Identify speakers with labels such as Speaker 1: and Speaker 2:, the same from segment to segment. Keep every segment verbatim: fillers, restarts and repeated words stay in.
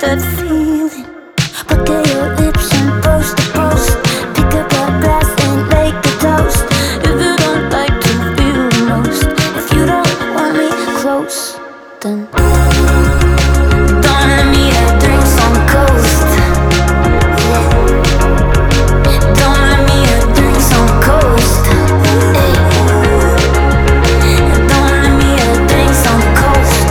Speaker 1: that feeling. Look at your lips and post to post. Pick up a glass and make a toast. If you don't like to feel the most, if you don't want me close, then don't let me have drinks on the coast. Don't let me have drinks on the coast. Ay. Don't let me have drinks on the coast.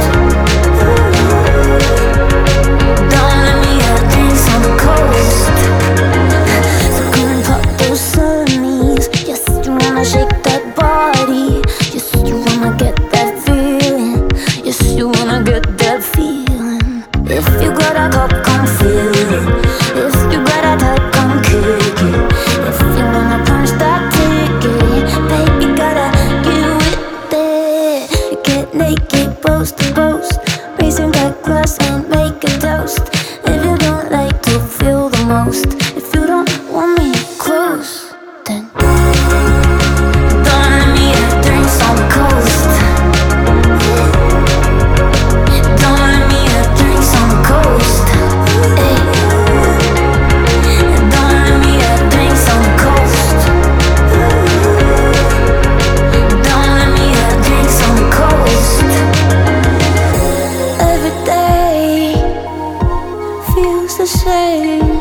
Speaker 1: Don't let me have drinks on the coast. So come and pop those sunnies. Yes, you wanna shake that body. Yes, you wanna get that feeling. Yes, you wanna get that feeling. If you got a cup, come fill it. If you got a type, come kick it. If you wanna punch that ticket, baby, gotta get with it. You get naked, post to post, raising that glass and make a toast. If you don't like to feel the most, if you don't want me close, then don't let me have drinks on the coast. Don't let me have drinks on the coast. Ay. Don't let me have drinks on the coast. Don't let me have drinks on the coast. Every day feels the same.